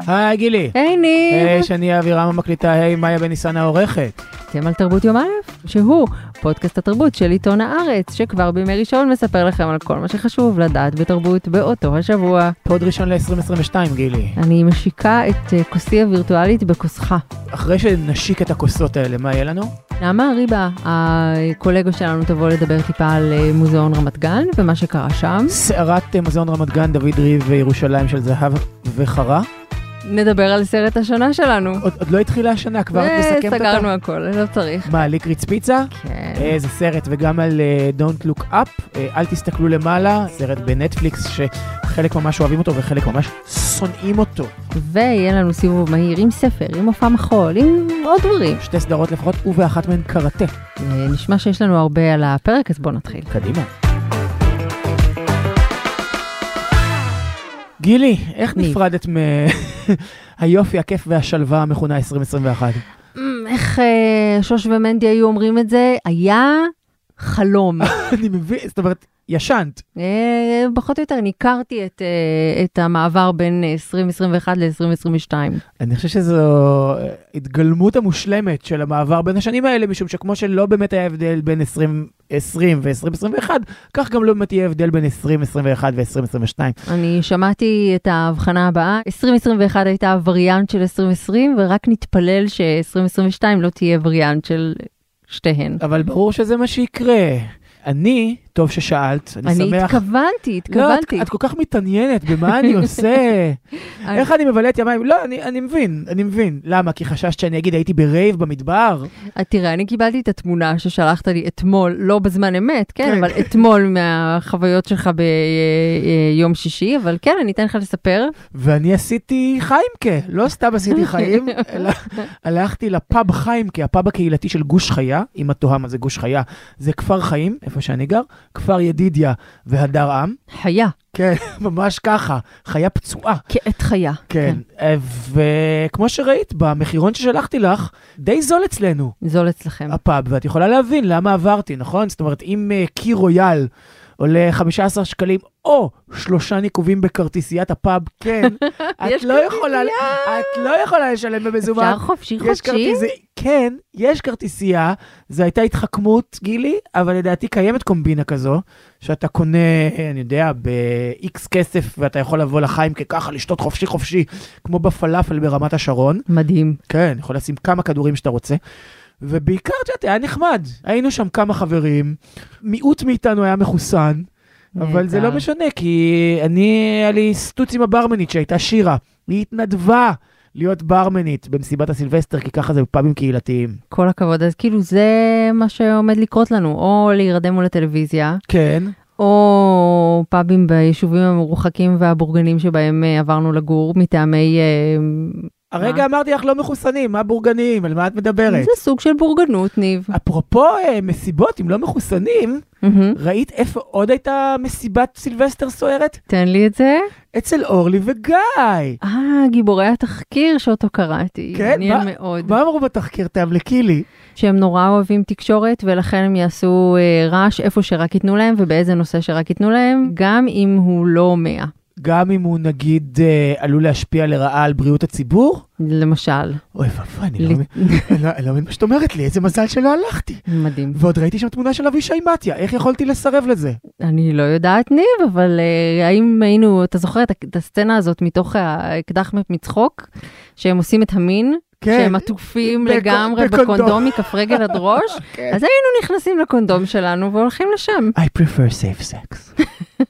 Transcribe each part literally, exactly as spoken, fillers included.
היי גילי. היי ניב. היי שני אבירם המקליטה, היי מאיה בניסן העורכת. אתם על תרבות יום א', שהוא פודקאסט התרבות של עיתון הארץ, שכבר בימי ראשון מספר לכם על כל מה שחשוב לדעת בתרבות באותו השבוע. פוד ראשון ל-עשרים עשרים ושתיים, גילי. אני משיקה את כוסי הווירטואלית בכוסך. אחרי שנשיק את הכוסות האלה, מה יהיה לנו? נעמה ריבה, הקולגה שלנו, תבוא לדבר טיפה על מוזיאון רמת גן ומה שקרה שם. סערת מוזיאון רמת גן, דוד ריב וירושלים של זהב וחרה. נדבר על סרט השנה שלנו. עוד, עוד לא התחילה השנה, כבר את מסכמת אותה? סגרנו הכל, לא צריך. מה, ליקריץ פיצה? כן. איזה סרט, וגם על uh, Don't Look Up, uh, אל תסתכלו למעלה, סרט בנטפליקס שחלק ממש אוהבים אותו וחלק ממש שונאים אותו. ויהיה לנו סיבוב מהיר עם ספר, עם מופע מחול, עם עוד דברים. שתי סדרות לפחות, ובאחת מהן קראטה. נשמע שיש לנו הרבה על הפרק, אז בואו נתחיל. קדימה. גילי, איך נפרדת מהיופי, הכיף והשלווה המכונה עשרים עשרים ואחת? איך שוש ומנדי היו אומרים את זה? היה חלום. אני מבין, זאת אומרת, ישנת. פחות או יותר, אני הכרתי את, את המעבר בין עשרים עשרים ואחת ל-עשרים עשרים ושתיים. אני חושב שזו התגלמות המושלמת של המעבר בין השנים האלה, משום שכמו שלא באמת היה הבדל בין עשרים עשרים ו-עשרים עשרים ואחת, כך גם לא באמת יהיה הבדל בין עשרים עשרים ואחת ו-עשרים עשרים ושתיים. אני שמעתי את ההבחנה הבאה, עשרים עשרים ואחת הייתה וריאנט של עשרים עשרים, ורק נתפלל ש-עשרים עשרים ושתיים לא תהיה וריאנט של שתיהן. אבל ברור שזה מה שיקרה. אני, טוב ששאלת, אני, אני שמח... אני התכוונתי, התכוונתי. לא, את, את כל כך מתעניינת במה אני עושה. איך אני מבלה את ימיים? לא, אני, אני מבין, אני מבין. למה? כי חששת שאני אגיד, הייתי ברייב במדבר. תראה, אני קיבלתי את התמונה ששלחת לי אתמול, לא בזמן אמת, כן, כן. אבל אתמול מהחוויות שלך ביום שישי, אבל כן, אני אתן לך לספר. ואני עשיתי חיימקה, לא סתם עשיתי חיים, אלא הלכתי לפאב חיימקה, הפאב הקהילתי של גוש חיה, אם את תוהה מה זה גוש חיה, זה כפר חיים, איפה שאני גר, כפר ידידיה והדר עם. חיה. כן, ממש ככה, חיה פצועה. כעת חיה. כן, כן. וכמו שראית, במחירון ששלחתי לך, די זול אצלנו. זול אצלכם. הפאב, ואת יכולה להבין למה עברתי, נכון? זאת אומרת, אם uh, קי רויאל עולה חמישה עשר שקלים, או שלושה ניקובים בכרטיסיית הפאב, כן, את לא יכולה, את לא יכולה לשלם במזומן. אפשר חופשי חופשי? כן, יש כרטיסייה, זו הייתה התחכמות, גילי, אבל לדעתי קיימת קומבינה כזו, שאתה קונה, אני יודע, ב-X כסף, ואתה יכול לבוא לחיים ככה, לשתות חופשי חופשי, כמו בפלאפל ברמת השרון. מדהים. כן, יכול לשים כמה כדורים שאתה רוצה. ובעיקר, תראה, היה נחמד. היינו שם כמה חברים, מיעוט מאיתנו היה מחוסן, אבל זה לא משנה, כי אני, היה לי סטוץ עם הברמנית שהייתה שירה. היא התנדבה להיות ברמנית במסיבת הסילבסטר, כי ככה זה בפאבים קהילתיים. כל הכבוד, אז כאילו זה מה שעומד לקרות לנו, או להירדם מול הטלוויזיה. כן. או פאבים ביישובים המרוחקים והבורגנים שבהם עברנו לגור, מטעמי... הרגע אמרתי לך לא מחוסנים, מה בורגנים? על מה את מדברת? זה סוג של בורגנות, ניב. אפרופו מסיבות, אם לא מחוסנים, ראית איפה עוד הייתה מסיבת סילבסטר סוערת? תן לי את זה. אצל אורלי וגיא. אה, גיבורי התחקיר שאותו קראתי. כן, מעניין מאוד. מה אמרו בתחקיר? תאמלקי לי. שהם נורא אוהבים תקשורת, ולכן הם יעשו אה, רעש איפה שרק ייתנו להם, ובאיזה נושא שרק ייתנו להם, גם אם הוא לא מאה. גם אם הוא נגיד אה, עלול להשפיע לרעה על בריאות הציבור? למשל. אוי ואבוי, אני לא מבין מה שאת אומרת לי, איזה מזל שלא הלכתי. מדהים. ועוד ראיתי שם תמונה של אבישי מתיה, איך יכולתי לסרב לזה? אני לא יודעת ניב, אבל אה, האם היינו, אתה זוכר את הסצנה הזאת מתוך האקדח מצחוק, שהם עושים את המין? כן. שהם עטופים לגמרי בקונדום מכף רגל עד ראש, כן. אז היינו נכנסים לקונדום שלנו והולכים לשם. I prefer safe sex.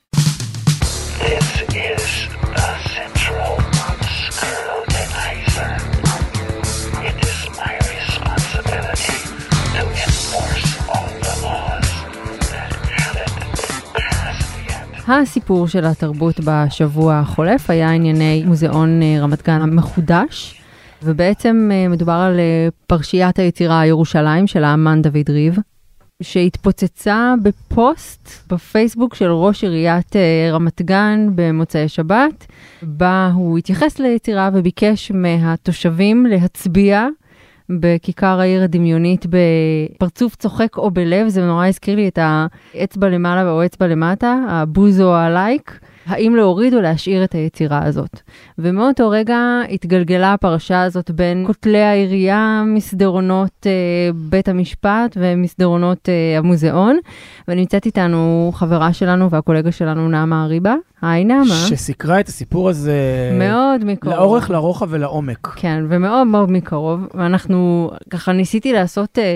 This is a central scrutinizer. It is my responsibility to enforce all the laws that haven't passed yet. הסיפור של התרבות בשבוע החולף היה ענייני מוזיאון רמת גן המחודש, ובעצם מדובר על פרשיית היצירה ירושלים של האמן דוד ריב, שהתפוצצה בפוסט בפייסבוק של ראש עיריית רמת גן במוצאי שבת, בה הוא התייחס ליצירה וביקש מהתושבים להצביע בכיכר העיר הדמיונית בפרצוף צוחק או בלב. זה נורא הזכיר לי את האצבע למעלה או אצבע למטה, הבוז או הלייק. האם להוריד או להשאיר את היצירה הזאת. ומאותו רגע התגלגלה הפרשה הזאת בין כותלי העירייה, מסדרונות אה, בית המשפט ומסדרונות אה, המוזיאון, ונמצאת איתנו חברה שלנו והקולגה שלנו נעמה אריבה. היי נעמה. שסיקרה את הסיפור הזה מאוד מקרוב. לאורך, לרוחב ולעומק. כן, ומאוד מאוד מקרוב. ואנחנו, ככה ניסיתי לעשות אה,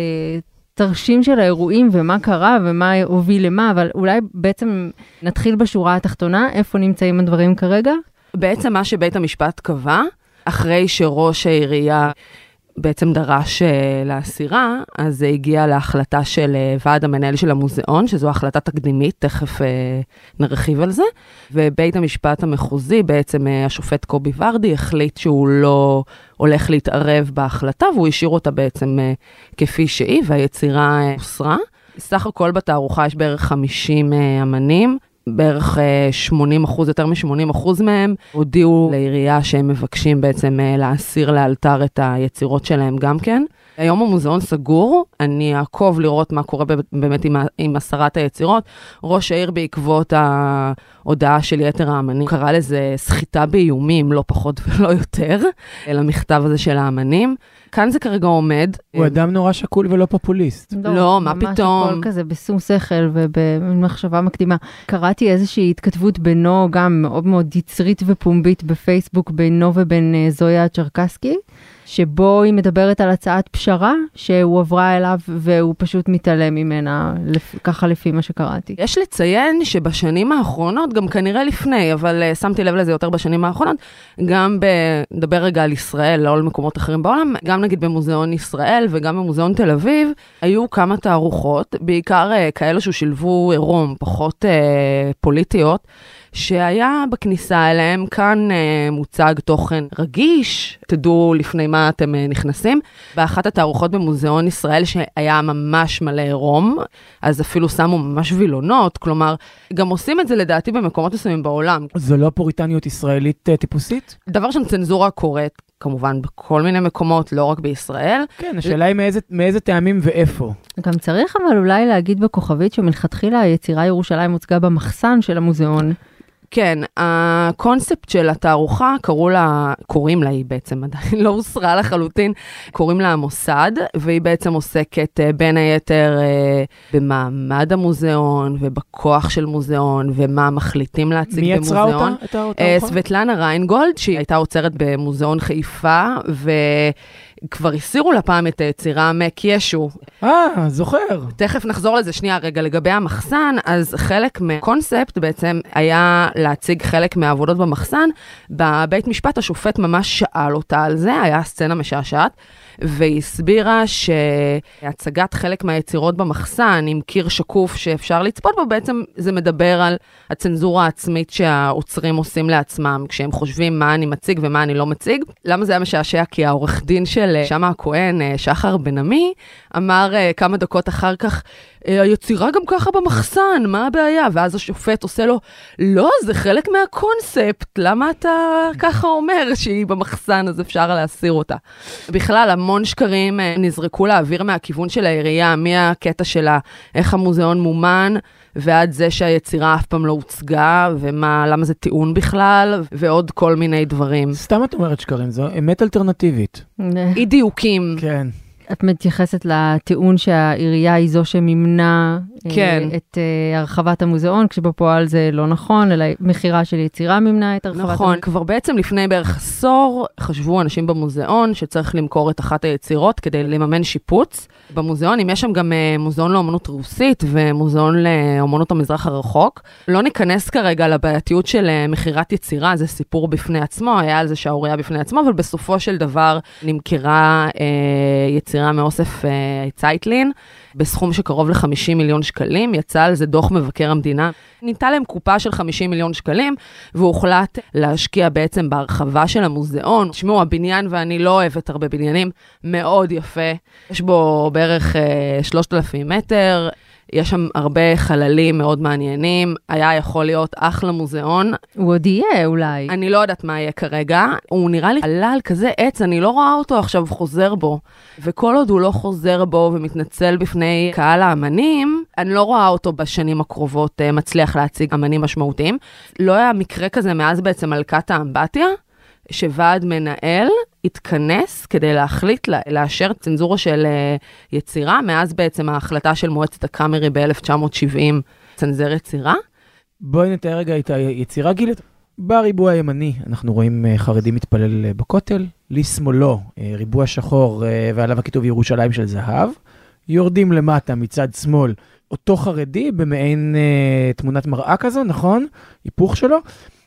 תרשים של האירועים ומה קרה ומה הוביל למה, אבל אולי בעצם נתחיל בשורה התחתונה, איפה נמצאים הדברים כרגע? בעצם מה שבית המשפט קבע, אחרי שראש העירייה בעצם דרש להסירה, אז זה הגיע להחלטה של ועד המנהל של המוזיאון, שזו החלטה תקדימית, תכף נרחיב על זה, ובית המשפט המחוזי, בעצם השופט קובי ורדי, החליט שהוא לא הולך להתערב בהחלטה, והוא השאיר אותה בעצם כפי שהיא, והיצירה הוסרה. סך הכל בתערוכה יש בערך חמישים אמנים, בערך שמונים אחוז, יותר מ-שמונים אחוז מהם, הודיעו לעירייה שהם מבקשים בעצם להסיר לאלתר את היצירות שלהם גם כן. היום המוזיאון סגור, אני אעקוב לראות מה קורה באמת עם, עם הסרת היצירות. ראש העיר בעקבות ההודעה של יתר האמנים, קרא לזה סחיטה באיומים, לא פחות ולא יותר, למכתב הזה של האמנים. כאן זה כרגע עומד. הוא אדם נורא שקול ולא פופוליסט. לא, לא מה פתאום. ממש הכל כזה בשום שכל ובמחשבה מקדימה. קראתי איזושהי התכתבות בינו, גם מאוד מאוד יצרית ופומבית בפייסבוק, בינו ובין זויה צ'רקסקי, שבו היא מדברת על הצעת פשרה שהוא עברה אליו והוא פשוט מתעלם ממנה, ככה לפי מה שקראתי. יש לציין שבשנים האחרונות, גם כנראה לפני, אבל uh, שמתי לב לזה יותר בשנים האחרונות, גם בדבר רגע על ישראל, לא על מקומות אחרים בעולם, גם נגיד במוזיאון ישראל וגם במוזיאון תל אביב, היו כמה תערוכות, בעיקר uh, כאלה ששילבו עירום, פחות uh, פוליטיות, שהיה בכניסה אליהם, כאן אה, מוצג תוכן רגיש, תדעו לפני מה אתם אה, נכנסים. באחת התערוכות במוזיאון ישראל שהיה ממש מלא עירום, אז אפילו שמו ממש וילונות, כלומר, גם עושים את זה לדעתי במקומות מסוימים בעולם. זו לא פוריטניות ישראלית אה, טיפוסית? דבר שם צנזורה קורית, כמובן בכל מיני מקומות, לא רק בישראל. כן, השאלה היא מאיזה, מאיזה טעמים ואיפה. גם צריך אבל אולי להגיד בכוכבית שמלכתחילה היצירה ירושלים הוצגה במחסן של המוזיאון. כן, הקונספט של התערוכה, קראו לה, קוראים לה, היא בעצם עדיין לא הוסרה לחלוטין, קוראים לה המוסד, והיא בעצם עוסקת בין היתר במעמד המוזיאון, ובכוח של מוזיאון, ומה מחליטים להציג במוזיאון. מי יצרה אותה? את התערוכה? סבטלנה ריינגולד, שהיא הייתה עוצרת במוזיאון חיפה, ו... כבר הסירו לפעם את היצירה מקישו. אה, זוכר. תכף נחזור לזה שנייה רגע. לגבי המחסן, אז חלק מהקונספט בעצם היה להציג חלק מהעבודות במחסן. בבית משפט השופט ממש שאל אותה על זה, היה סצנה משעשעת, והיא הסבירה שהצגת חלק מהיצירות במחסן עם קיר שקוף שאפשר לצפות בו, בעצם זה מדבר על הצנזורה העצמית שהאוצרים עושים לעצמם, כשהם חושבים מה אני מציג ומה אני לא מציג. למה זה היה משעשע? כי העורך דין של שמה הכהן, שחר בן עמי, אמר כמה דקות אחר כך, היצירה גם ככה במחסן, מה הבעיה? ואז השופט עושה לו, לא, זה חלק מהקונספט, למה אתה ככה אומר שהיא במחסן, אז אפשר להסיר אותה. בכלל, המון שקרים נזרקו לאוויר מהכיוון של העירייה, מהקטע שלה, איך המוזיאון מומן, ועד זה שהיצירה אף פעם לא הוצגה, ומה, למה זה טיעון בכלל, ועוד כל מיני דברים. סתם את אומרת שקרים, זו אמת אלטרנטיבית. אי דיוקים. כן. את מתייחסת לטיעון שהעירייה היא זו שממנה כן. את uh, הרחבת המוזיאון, כשבפועל זה לא נכון, אלא מחירה של יצירה ממנה את הרחבת נכון, המוזיאון. כבר בעצם לפני בערך עשור, חשבו אנשים במוזיאון שצריך למכור את אחת היצירות כדי לממן שיפוץ. במוזיאון, אם יש שם גם uh, מוזיאון לאומנות רוסית ומוזיאון לאומנות המזרח הרחוק, לא ניכנס כרגע לבעייתיות של uh, מחירת יצירה, זה סיפור בפני עצמו, היה על זה שעוריה בפני עצמו, אבל בסופו של דבר נמכרה uh, יצירה מאוסף uh, צייטלין, בסכום שקרוב ל-חמישים מיליון שקלים, יצא על זה דוח מבקר המדינה. ניתה להם קופה של חמישים מיליון שקלים, והוחלט להשקיע בעצם בהרחבה של המוזיאון. תשמעו, הבניין, ואני לא אוהבת הרבה בניינים, מאוד יפה. יש בו בערך אה, שלושת אלפים מטר, יש שם הרבה חללים מאוד מעניינים, היה יכול להיות אחלה מוזיאון. הוא עוד יהיה אולי. אני לא יודעת מה יהיה כרגע, הוא נראה לי עלה על כזה עץ, אני לא רואה אותו עכשיו חוזר בו, וכל עוד הוא לא חוזר בו ומתנצל בפני קהל האמנים, אני לא רואה אותו בשנים הקרובות מצליח להציג אמנים משמעותיים. לא היה מקרה כזה מאז בעצם מלכת האמבטיה, שוועד מנהל התכנס כדי להחליט, לאשר צנזורה של יצירה, מאז בעצם ההחלטה של מועצת הקאמרי ב-אלף תשע מאות שבעים, צנזר יצירה. בואי נתאר רגע את היצירה, גילית. בריבוע הימני אנחנו רואים חרדי מתפלל בכותל, לשמאלו ריבוע שחור ועליו הכיתוב ירושלים של זהב, יורדים למטה מצד שמאל אותו חרדי במעין תמונת מראה כזו, נכון? היפוך שלו.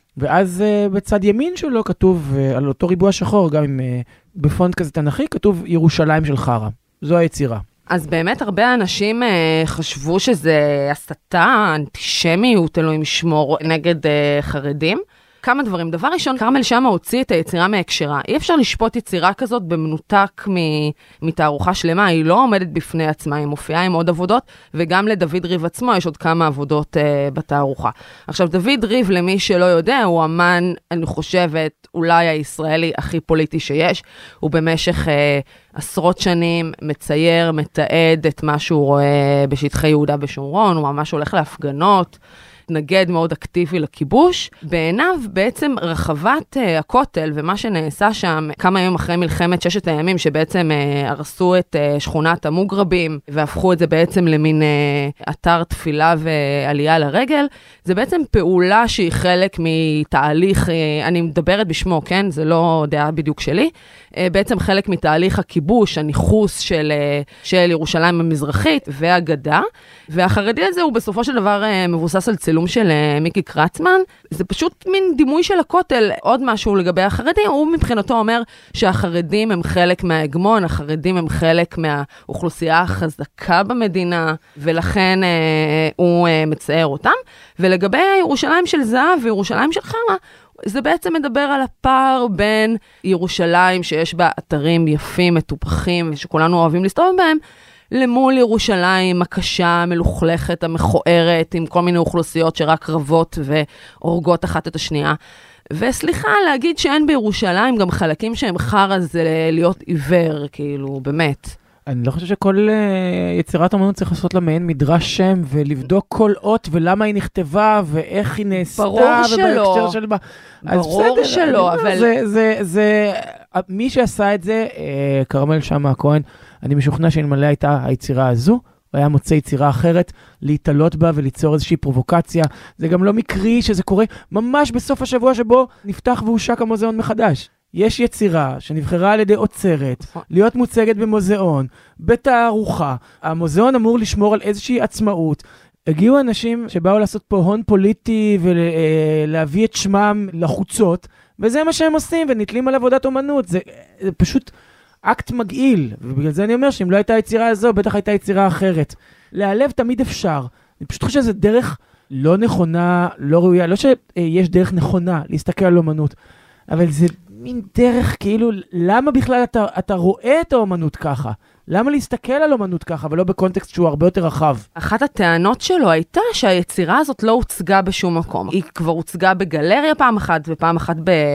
ואז uh, בצד ימין שלו כתוב uh, על אותו ריבוע שחור, גם עם, uh, בפונט כזה תנכי, כתוב ירושלים של חרא. זו היצירה. אז באמת הרבה אנשים uh, חשבו שזה הסתה, אנטישמיות, אלוהים שמור, נגד uh, חרדים. כמה דברים. דבר ראשון, כרמל שאמה הוציא את היצירה מהקשרה. אי אפשר לשפוט יצירה כזאת במנותק מ- מתערוכה שלמה, היא לא עומדת בפני עצמה, היא מופיעה עם עוד עבודות, וגם לדוד ריב עצמו יש עוד כמה עבודות uh, בתערוכה. עכשיו, דוד ריב, למי שלא יודע, הוא אמן, אני חושבת, אולי הישראלי הכי פוליטי שיש. הוא במשך uh, עשרות שנים מצייר, מתעד את מה שהוא רואה בשטחי יהודה ושומרון, הוא ממש הולך להפגנות, התנגד מאוד אקטיבי לכיבוש. בעיניו בעצם רחבת uh, הכותל ומה שנעשה שם כמה ימים אחרי מלחמת ששת הימים, שבעצם uh, הרסו את uh, שכונת המוגרבים והפכו את זה בעצם למין uh, אתר תפילה ועלייה לרגל, זה בעצם פעולה שהיא חלק מתהליך, uh, אני מדברת בשמו, כן? זה לא דעה בדיוק שלי, uh, בעצם חלק מתהליך הכיבוש, הניחוס של, uh, של ירושלים המזרחית והגדה, והחרדי הזה הוא בסופו של דבר uh, מבוסס על צילום של מיקי קרצמן, זה פשוט מין דימוי של הכותל. עוד משהו לגבי החרדים, הוא מבחינתו אומר שהחרדים הם חלק מההגמון, החרדים הם חלק מהאוכלוסייה החזקה במדינה, ולכן אה, הוא אה, מצייר אותם. ולגבי ירושלים של זהב וירושלים של חרא, זה בעצם מדבר על הפער בין ירושלים שיש בה אתרים יפים, מטופחים, שכולנו אוהבים להסתובב בהם, למול ירושלים הקשה, המלוכלכת, המכוערת, עם כל מיני אוכלוסיות שרק רבות והורגות אחת את השנייה. וסליחה, להגיד שאין בירושלים גם חלקים שהם חרא, זה להיות עיוור, כאילו, באמת. אני לא חושב שכל uh, יצירת אמנות צריך לעשות לה מעין מדרש שם, ולבדוק כל אות ולמה היא נכתבה, ואיך היא נעשתה. ברור שלא. של... ברור בסדר, שלא, אבל... זה, זה, זה... מי שעשה את זה, uh, כרמל שאמה הכהן, אני משוכנע שאלמלא הייתה היצירה הזו, הוא היה מוצא יצירה אחרת, להתעלות בה וליצור איזושהי פרובוקציה. זה גם לא מקרי שזה קורה ממש בסוף השבוע שבו נפתח והושק המוזיאון מחדש. יש יצירה שנבחרה על ידי אוצרת, להיות מוצגת במוזיאון, בתערוכה. המוזיאון אמור לשמור על איזושהי עצמאות. הגיעו אנשים שבאו לעשות פה הון פוליטי ולהביא את שמם לחוצות, וזה מה שהם עושים, ונתלים על עבודת אומנות. זה, זה פשוט אקט מגעיל, ובגלל זה אני אומר שאם לא הייתה היצירה הזו, בטח הייתה יצירה אחרת. להעלב תמיד אפשר. אני פשוט חושב שזה דרך לא נכונה, לא ראויה. לא שיש דרך נכונה להסתכל על אומנות, אבל זה מין דרך, כאילו, למה בכלל אתה, אתה רואה את האומנות ככה? למה להסתכל על אומנות ככה, ולא בקונטקסט שהוא הרבה יותר רחב? אחת הטענות שלו הייתה שהיצירה הזאת לא הוצגה בשום מקום. היא כבר הוצגה בגלריה פעם אחת, ופעם אחת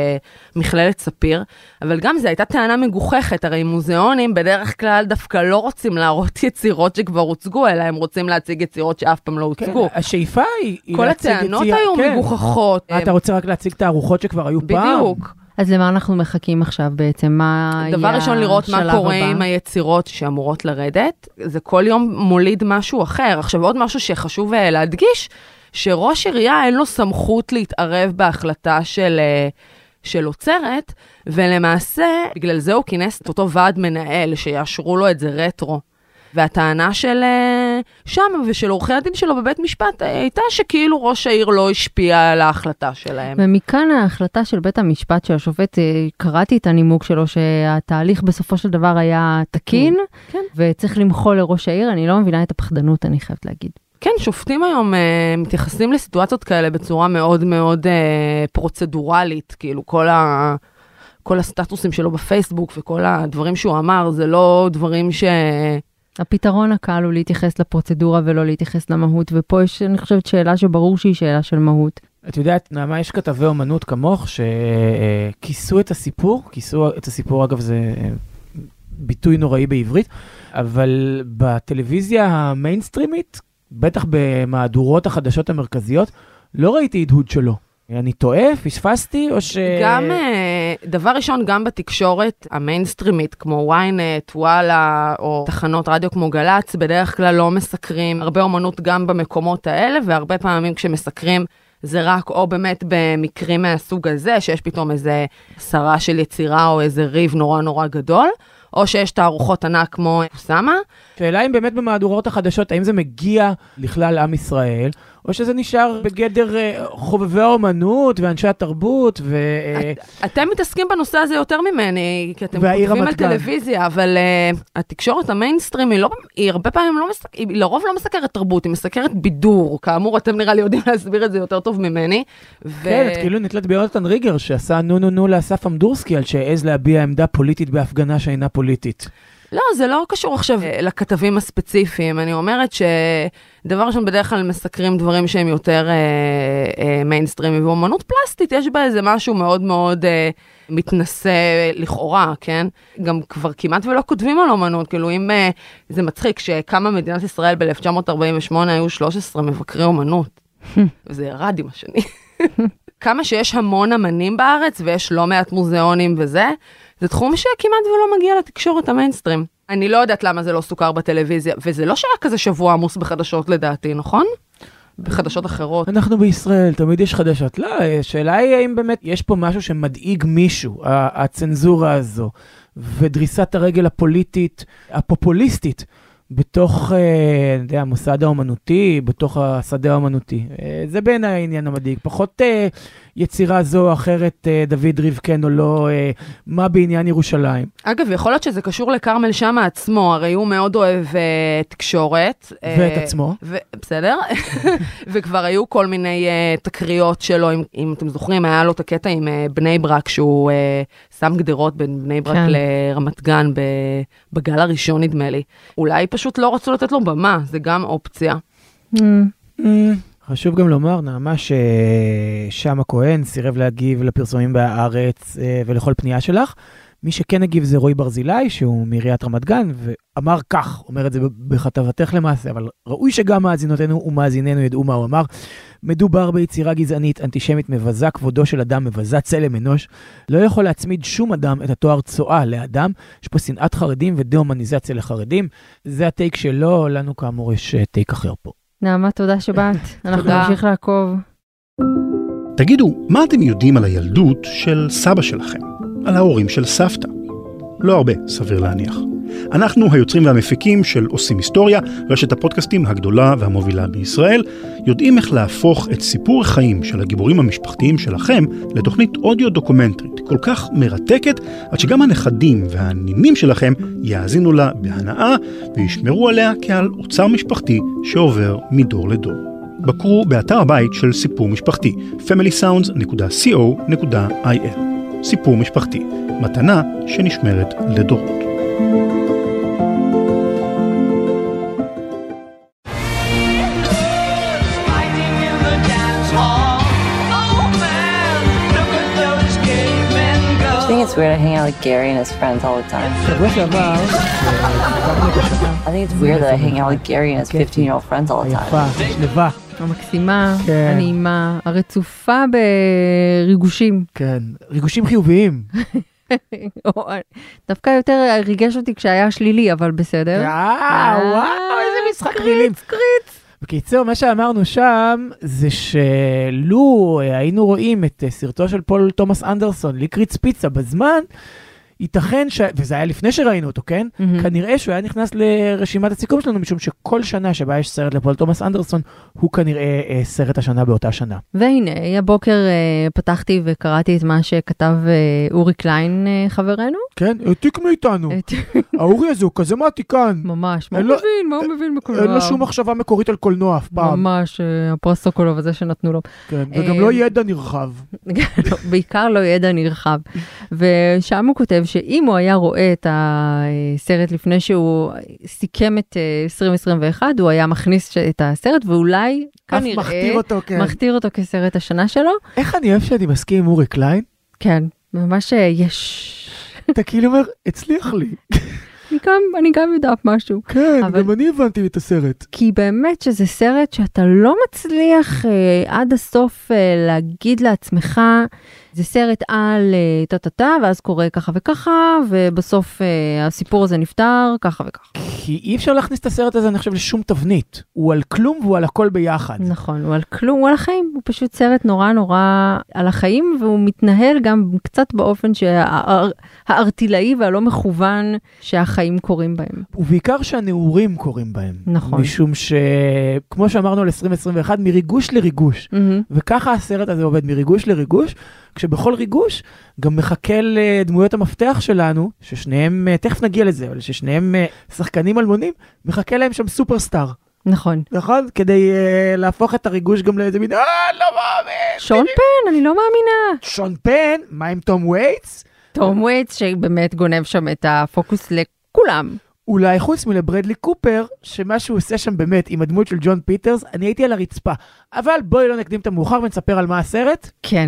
במכללת ספיר, אבל גם זו הייתה טענה מגוחכת. הרי מוזיאונים בדרך כלל דווקא לא רוצים להראות יצירות שכבר הוצגו, אלא הם רוצים להציג יצירות שאף פעם לא הוצגו. כן, השאיפה היא כל הטענות יציר... היו כן. מגוחכות. אתה רוצה רק להציג תערוכות שכבר היו בדיוק. פעם? בדיוק. אז למה אנחנו מחכים עכשיו בעצם? מה דבר ראשון, לראות מה קורה הבא? עם היצירות שאמורות לרדת. זה כל יום מוליד משהו אחר. עכשיו, עוד משהו שחשוב להדגיש, שראש עירייה אין לו סמכות להתערב בהחלטה של, של אוצרת, ולמעשה, בגלל זה הוא כינס את אותו ועד מנהל, שיאשרו לו את זה רטרו. והטענה של שם ושל עורכי הדין שלו בבית משפט הייתה שכאילו ראש העיר לא השפיע על ההחלטה שלהם. ומכאן ההחלטה של בית המשפט של השופט, קראתי את הנימוק שלו שהתהליך בסופו של דבר היה תקין, כן. וצריך למחול לראש העיר. אני לא מבינה את הפחדנות, אני חייבת להגיד. כן, שופטים היום uh, מתייחסים לסיטואציות כאלה בצורה מאוד מאוד uh, פרוצדורלית, כאילו כל ה... כל הסטטוסים שלו בפייסבוק וכל הדברים שהוא אמר, זה לא דברים ש... הפתרון הקל הוא להתייחס לפרוצדורה ולא להתייחס למהות, ופה יש, אני חושבת, שאלה שברור שהיא שאלה של מהות. את יודעת, נעמה, יש כתבי אומנות כמוך שכיסו את הסיפור, כיסו את הסיפור, אגב, זה ביטוי נוראי בעברית, אבל בטלוויזיה המיינסטרימית, בטח במהדורות החדשות המרכזיות, לא ראיתי הדהוד שלו. אני טועה, פספסתי, או ש... גם, דבר ראשון, גם בתקשורת המיינסטרימית, כמו וויינט, וואלה, או תחנות רדיו כמו גלץ, בדרך כלל לא מסקרים הרבה אומנות גם במקומות האלה, והרבה פעמים כשמסקרים, זה רק או באמת במקרים מהסוג הזה, שיש פתאום איזה שרה של יצירה, או איזה ריב נורא נורא גדול, או שיש תערוכות ענק כמו אוסמה. שאלה אם באמת במהדורות החדשות, האם זה מגיע לכלל עם ישראל, או שזה נשאר בגדר חובבי האומנות ואנשי התרבות. ו... את, אתם מתעסקים בנושא הזה יותר ממני, כי אתם כותבים על טלוויזיה, אבל uh, התקשורת המיינסטרים היא, לא, היא הרבה פעמים לא מסק... היא לרוב לא מסקרת תרבות, היא מסקרת בידור. כאמור, אתם נראה לי יודעים להסביר את זה יותר טוב ממני. ו... כן, את כאילו נתלת ביונתן ריגר, שעשה נו נו נו לאסף אמדורסקי, על שהעז להביע עמדה פוליטית בהפגנה שאינה פוליטית. לא, זה לא קשור עכשיו לכתבים הספציפיים. אני אומרת שדבר ראשון, בדרך כלל מסקרים דברים שהם יותר אה, אה, מיינסטרימי, ואומנות פלסטית, יש בה איזה משהו מאוד מאוד אה, מתנסה לכאורה, כן? גם כבר כמעט ולא כותבים על אומנות, כאילו אם אה, זה מצחיק שקמה מדינת ישראל ב-אלף תשע מאות ארבעים ושמונה היו שלושה עשר מבקרי אומנות, וזה ירד עם השני. כמה שיש המון אמנים בארץ, ויש לא מעט מוזיאונים וזה, זה תחום שכמעט ולא מגיע לתקשורת המיינסטרים. אני לא יודעת למה זה לא סוכר בטלוויזיה, וזה לא שהיה כזה שבוע עמוס בחדשות לדעתי, נכון? בחדשות אחרות. אנחנו בישראל, תמיד יש חדשות. לא, השאלה היא האם באמת יש פה משהו שמדאיג מישהו, הצנזורה הזו, ודריסת הרגל הפוליטית, הפופוליסטית, בתוך, אני יודע, המוסד האומנותי, בתוך השדה האומנותי. זה בין העניין המדאיג. פחות יצירה זו או אחרת, דוד ריב כן או לא, מה בעניין ירושלים. אגב, יכול להיות שזה קשור לקרמל שמה עצמו, הרי הוא מאוד אוהב תקשורת. ואת עצמו. בסדר. וכבר היו כל מיני תקריות שלו, אם אתם זוכרים, היה לו את הקטע עם בני ברק, שהוא שם גדרות בין בני ברק לרמת גן בגל הראשון, נדמה לי. אולי פשוט לא רצו לתת לו במה, זה גם אופציה. חשוב גם לומר, נעמה, ששם הכהן סירב להגיב לפרסומים בארץ ולכל פנייה שלך. מי שכן הגיב זה רועי ברזילי, שהוא מעיריית רמת גן, ואמר כך, אומר את זה בכתבתך למעשה, אבל ראוי שגם מאזינותינו ומאזיננו ידעו מה הוא אמר. מדובר ביצירה גזענית, אנטישמית, מבזה כבודו של אדם, מבזה צלם אנוש. לא יכול להצמיד שום אדם את התואר צועה לאדם. יש פה שנאת חרדים ודה-הומניזציה לחרדים. זה הטייק שלו, לנו כאמור יש טייק אחר פה. נעמה, תודה שבאת. אנחנו נמשיך לעקוב. תגידו, מה אתם יודעים על הילדות של סבא שלכם? על ההורים של סבתא? לא הרבה, סביר להניח. אנחנו, היוצרים והמפיקים של עושים היסטוריה, רשת הפודקאסטים הגדולה והמובילה בישראל, יודעים איך להפוך את סיפור החיים של הגיבורים המשפחתיים שלכם לתוכנית אודיו דוקומנטרית, כל כך מרתקת, עד שגם הנכדים והנינים שלכם יאזינו לה בהנאה וישמרו עליה כעל אוצר משפחתי שעובר מדור לדור. בקרו באתר הבית של סיפור משפחתי, פמילי סאונדס נקודה סי או נקודה איי אל. סיפור משפחתי, מתנה שנשמרת לדורות. It's weird to hang out with Gary and his friends all the time. I think it's weird that I hang out with Gary and his fifteen-year-old friends all the time. שלווה. המקסימה, הנעימה, הרצופה בריגושים. כן, ריגושים חיוביים. דווקא יותר ריגש אותי כשהיה שלילי, אבל בסדר. וואו, וואו, איזה משחק מילים. קריץ. בקיצור, מה שאמרנו שם, זה שלו היינו רואים את סרטו של פול תומאס אנדרסון, ליקריץ פיצה, בזמן, ייתכן, ש... וזה היה לפני שראינו אותו, כן? Mm-hmm. כנראה שהוא היה נכנס לרשימת הסיכום שלנו, משום שכל שנה שבה יש סרט לפול תומאס אנדרסון, הוא כנראה אה, סרט השנה באותה שנה. והנה, הבוקר אה, פתחתי וקראתי את מה שכתב אה, אורי קליין אה, חברנו. כן, העתיק מאיתנו. האורי הזה הוא כזה מעתיקן. ממש, מה הוא לו... מבין? מה הוא מבין בקולנוע? אין לו שום מחשבה מקורית על קולנוע אף פעם. ממש, אה, הפרס סוקולוב הזה שנתנו לו. כן, וגם אה... לא ידע נרחב. בעיקר לא ידע נרחב. ושם הוא כותב שאם הוא היה רואה את הסרט לפני שהוא סיכם את עשרים עשרים ואחת, הוא היה מכניס את הסרט, ואולי כנראה מכתיר אותו, כן. מכתיר אותו כסרט השנה שלו. איך אני אוהב שאני מסכים עם אורי קליין? כן, ממש יש. אתה כאילו אומר, הצליח לי. אני גם, אני גם יודעת משהו. כן, אבל... גם אני הבנתי את הסרט. כי באמת שזה סרט שאתה לא מצליח אה, עד הסוף אה, להגיד לעצמך, זה סרט על אה, טה-טה-טה, ואז קורה ככה וככה, ובסוף אה, הסיפור הזה נפטר ככה וככה. כי אי אפשר להכניס את הסרט הזה, אני חושב, לשום תבנית. הוא על כלום והוא על הכל ביחד. נכון, הוא על כלום, הוא על החיים. הוא פשוט סרט נורא נורא על החיים, והוא מתנהל גם קצת באופן שהארטילאי והלא מכוון שהחיים קורים בהם. ובעיקר שהנעורים קורים בהם. נכון. משום שכמו שאמרנו על עשרים עשרים ואחת, מריגוש לריגוש. Mm-hmm. וככה הסרט הזה עובד, מריגוש לריגוש, כשבכל ריגוש גם מחכה לדמויות המפתח שלנו, ששניהם, תכף נגיע לזה, אבל ששניהם שחקנים אלמונים, מחכה להם שם סופרסטאר. נכון. נכון? כדי uh, להפוך את הריגוש גם לאיזה מין, אה, לא מאמין. שון פן, אני לא מאמינה. שון פן, מה עם תום וייטס? תום וייטס שבאמת גונב שם את הפוקוס לכולם. אולי חוץ מלברדלי קופר, שמה שהוא עושה שם באמת עם הדמות של ג'ון פיטרס, אני הייתי על הרצפה. אבל בואי לא נקדים את המאוחר ונספר על מה הסרט. כן.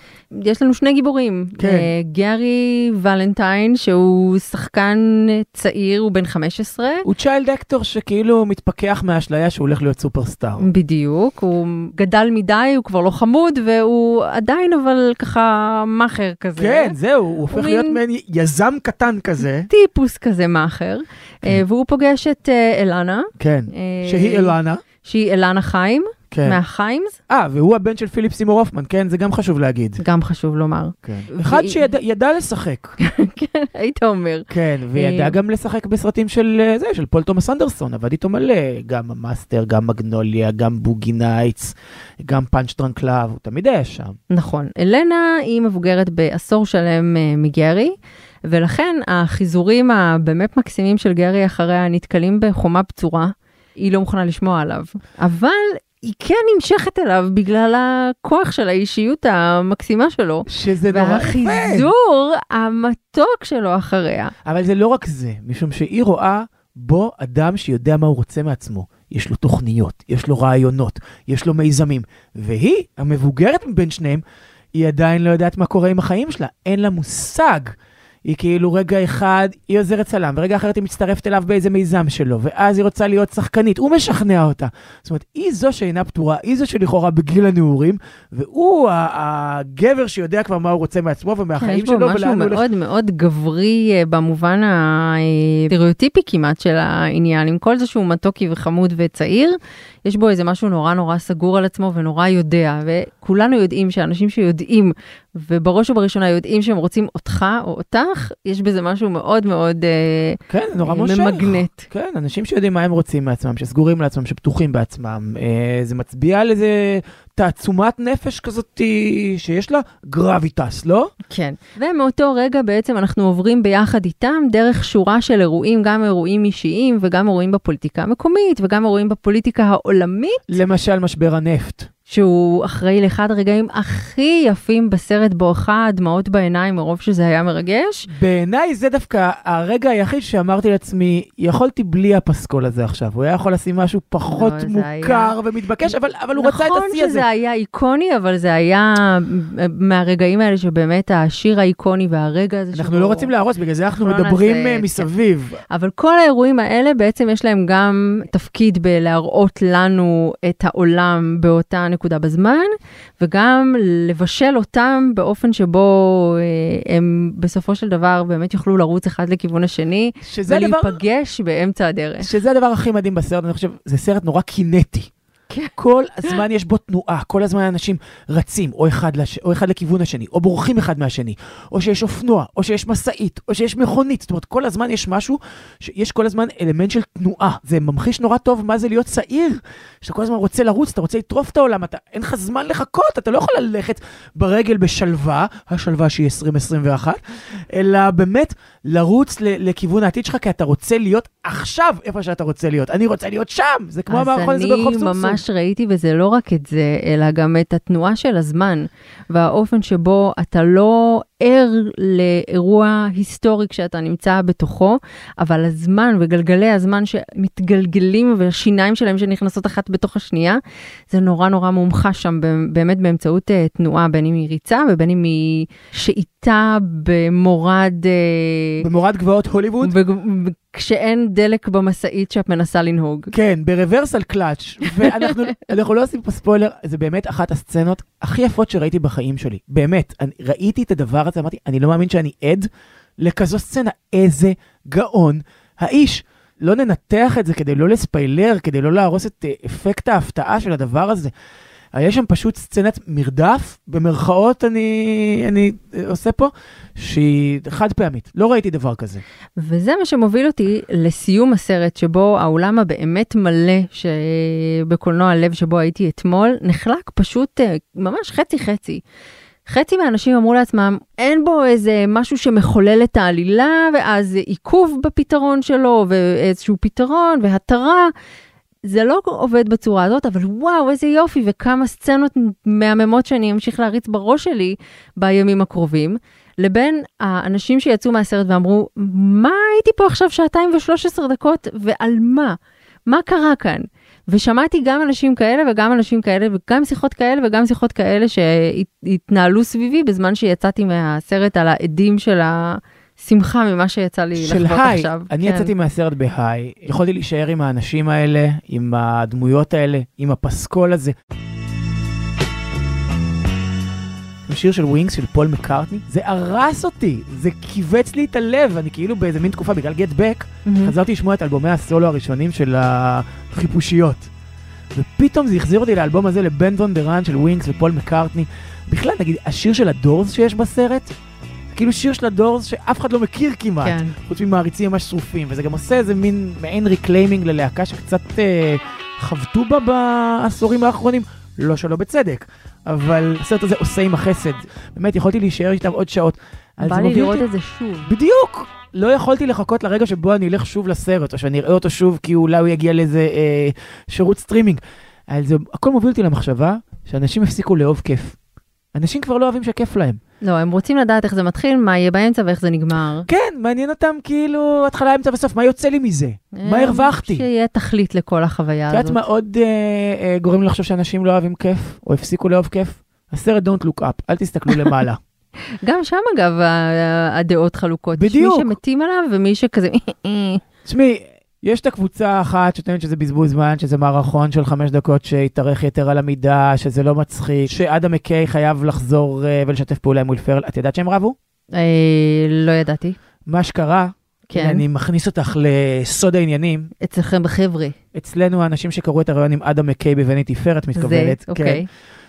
יש לנו שני גיבורים. כן. גארי ולנטיין, שהוא שחקן צעיר, הוא בן חמש עשרה. הוא צ'יילד אקטור שכאילו מתפכח מהאשליה שהוא הולך להיות סופרסטאר. בדיוק, הוא גדל מדי, הוא כבר לא חמוד, והוא עדיין אבל ככה מאחר כזה. כן, זהו, הוא הופך הוא להיות מין- מעין יזם קטן כזה. טיפוס כזה מאחר. אה, והוא פוגש את אה, אלנה, כן, אה, שהיא אלנה. שהיא אלנה חיים, כן. מהחיימס, אה, והוא הבן של פיליפ סימור הופמן, כן, זה גם חשוב להגיד. גם חשוב לומר. כן. אחד והיא- שידע לשחק. כן, היית אומר. כן, וידע אה, גם לשחק בסרטים של אה, זה, של פול תומאס אנדרסון, עבד איתו מלא, גם המאסטר, גם מגנוליה, גם בוגי נייטס, גם פאנץ' דרנק לאב, הוא תמיד היה שם. נכון. אלנה היא מבוגרת בעשור שלם אה, מגרי, ולכן החיזורים הבאמת מקסימים של גרי אחריה נתקלים בחומה בצורה, היא לא מוכנה לשמוע עליו. אבל היא כן נמשכת אליו בגלל הכוח של האישיות המקסימה שלו, שזה נורא יפה. והחיזור המתוק שלו אחריה. אבל זה לא רק זה, משום שהיא רואה בו אדם שיודע מה הוא רוצה מעצמו. יש לו תוכניות, יש לו רעיונות, יש לו מיזמים. והיא, המבוגרת מבין שניהם, היא עדיין לא יודעת מה קורה עם החיים שלה. אין לה מושג. היא כאילו רגע אחד, היא עוזרת צלם, ורגע אחרת היא מצטרפת אליו באיזה מיזם שלו, ואז היא רוצה להיות שחקנית, הוא משכנע אותה. זאת אומרת, היא זו שאינה פתורה, היא זו שלכאורה בגיל הנעורים, והוא הגבר שיודע כבר מה הוא רוצה מעצמו ומהחיים שלו. יש בו משהו מאוד מאוד גברי במובן הסטריאוטיפי כמעט של העניין, עם כל זה שהוא מתוקי וחמוד וצעיר, יש בו איזה משהו נורא נורא סגור על עצמו ונורא יודע, וכולנו יודעים שאנשים שיודעים, ובראש ובראשונה יודעים שהם רוצים אותך או אותך, יש בזה משהו מאוד מאוד כן, נורא מושך. ממגנט. כן, אנשים שיודעים מה הם רוצים מעצמם, שסגורים לעצמם, שפתוחים בעצמם, זה מצביע על איזה תעצומת נפש כזאת שיש לה גרביטס, לא? כן. ומאותו רגע בעצם אנחנו עוברים ביחד איתם דרך שורה של אירועים, גם אירועים אישיים וגם אירועים בפוליטיקה המקומית וגם אירועים בפוליטיקה העולמית. למשל משבר הנפט. שהוא אחראי לאחד הרגעים הכי יפים בסרט בוכה דמעות בעיניים מרוב שזה היה מרגש. בעיניי זה דווקא הרגע היחיד שאמרתי לעצמי, יכולתי בלי הפסקול הזה עכשיו, הוא היה יכול לשים משהו פחות לא, מוכר היה... ומתבקש, אבל, אבל הוא רצה את נכון השיא הזה. שזה היה איקוני, אבל זה היה מהרגעים האלה שבאמת השיר האיקוני והרגע הזה אנחנו שבו... לא רוצים להרוס, בגלל זה אנחנו לא מדברים נעשה... מסביב. אבל כל האירועים האלה בעצם יש להם גם תפקיד בלהראות לנו את העולם באותה נקודה בזמן, וגם לבשל אותם באופן שבו אה, הם בסופו של דבר באמת יוכלו לרוץ אחד לכיוון השני, ולהיפגש הדבר... באמצע הדרך. שזה הדבר הכי מדהים בסרט, אני חושב, זה סרט נורא קינטי. כן. כל הזמן יש בו תנועה, כל הזמן אנשים רצים, או אחד, לש... או אחד לכיוון השני, או בורחים אחד מהשני, או שיש אופנוע, או שיש מסעית, או שיש מכונית, זאת אומרת, כל הזמן יש משהו, שיש כל הזמן אלמנט של תנועה. זה ממחיש נורא טוב מה זה להיות צעיר, שאתה כל הזמן רוצה לרוץ, אתה רוצה לטרוף את העולם, אתה, אין לך זמן לחכות, אתה לא יכול ללכת ברגל בשלווה, השלווה שהיא עשרים עשרים ואחת, אלא באמת לרוץ ל- לכיוון העתיד שלך, כי אתה רוצה להיות עכשיו איפה שאתה רוצה להיות. אני רוצה להיות שם, זה כמו המערכון הזה ברחוב סומסום. אז אני ממש ראיתי, וזה לא רק את זה, אלא גם את התנועה של הזמן, והאופן שבו אתה לא ער לאירוע היסטורי כשאתה נמצא בתוכו, אבל הזמן וגלגלי הזמן שמתגלגלים והשיניים שלהם שנכנסות אחת בתוך השנייה, זה נורא נורא מומחש שם באמת באמצעות תנועה, בין אם היא ריצה ובין אם היא שאיתה במורד... במורד גבעות הוליווד? כשאין דלק במסעית שאת מנסה לנהוג. כן, ברוורסל קלאץ', ואנחנו אנחנו לא עושים פה ספוילר, זה באמת אחת הסצנות הכי יפות שראיתי בחיים שלי. באמת, אני ראיתי את הדבר הזה, אמרתי, אני לא מאמין שאני עד לכזו סצנה, איזה גאון האיש. לא ננתח את זה כדי לא לספיילר, כדי לא להרוס את אפקט ההפתעה של הדבר הזה. יש שם פשוט סצנת מרדף, במרכאות אני, אני עושה פה, שהיא חד פעמית. לא ראיתי דבר כזה. וזה מה שמוביל אותי לסיום הסרט, שבו האולם הבאמת מלא, שבקולנוע לב שבו הייתי אתמול, נחלק פשוט ממש חצי-חצי. חצי מהאנשים אמרו לעצמם, אין בו איזה משהו שמחולל את העלילה, ואז עיכוב בפתרון שלו, ואיזשהו פתרון, והתרה, זה לא עובד בצורה הזאת, אבל וואו, איזה יופי, וכמה סצנות מהממות שאני אמשיך להריץ בראש שלי בימים הקרובים, לבין האנשים שיצאו מהסרט ואמרו, מה הייתי פה עכשיו שעתיים ושלוש עשרה דקות, ועל מה? מה קרה כאן? ושמעתי גם אנשים כאלה וגם אנשים כאלה, וגם שיחות כאלה וגם שיחות כאלה שהתנהלו סביבי, בזמן שיצאתי מהסרט על העדים של ה... שמחה ממה שיצא לי לחוות עכשיו. אני כן. יצאתי מהסרט בהיי, יכולתי להישאר עם האנשים האלה, עם הדמויות האלה, עם הפסקול הזה. השיר של ווינגס של פול מקארטני, זה הרס אותי, זה קיבץ לי את הלב, אני כאילו באיזה מין תקופה, בגלל Get Back, mm-hmm. חזרתי לשמוע את אלבומי הסולו הראשונים של החיפושיות. ופתאום זה החזיר אותי לאלבום הזה, לבן וון דה רן של ווינגס ופול מקארטני. בכלל, נגיד, השיר של הדורס שיש בסרט, כאילו שיר של הדורס שאף אחד לא מכיר כמעט, כן. חוץ ממעריצים ממש שרופים, וזה גם עושה איזה מין מעין ריקליימינג ללהקה שקצת אה, חבטו בה בעשורים האחרונים, לא שלא בצדק, אבל הסרט הזה עושה עם החסד, באמת יכולתי להישאר איתם עוד שעות. בא לי לראות את זה שוב. בדיוק! לא יכולתי לחכות לרגע שבו אני אלך שוב לסרט, או שאני אראה אותו שוב כי אולי הוא יגיע לאיזה אה, שירות סטרימינג. אז זה, הכל מוביל אותי למחשבה שאנשים הפסיקו לאהוב כיף. אנשים כבר לא אוהבים שכיף להם. לא, הם רוצים לדעת איך זה מתחיל, מה יהיה באמצע ואיך זה נגמר. כן, מעניין אותם כאילו התחלה, אמצע וסוף, מה יוצא לי מזה? מה הרווחתי? שיהיה תכלית לכל החוויה הזאת. את יודעת מה עוד אה, אה, גורם לי לחשוב שאנשים לא אוהבים כיף, או הפסיקו לאהוב כיף? הסרט Don't Look Up, אל תסתכלו למעלה. גם שם אגב הדעות חלוקות. בדיוק. מי שמתים עליו ומי שכזה... תשמעי, יש את הקבוצה האחת שטוענת שזה בזבוז זמן, שזה מערכון של חמש דקות שהתארך יתר על המידה, שזה לא מצחיק, שאדם מקיי חייב לחזור ולשתף פעולה עם וויל פרל. את יודעת שהם רבו? לא ידעתי. מה שקרה, אני מכניס אותך לסוד העניינים. אצלכם בחבר'ה. אצלנו האנשים שקראו את הרעיון עם אדם מקיי בבניטי פייר, את מתכוונת. זה, אוקיי.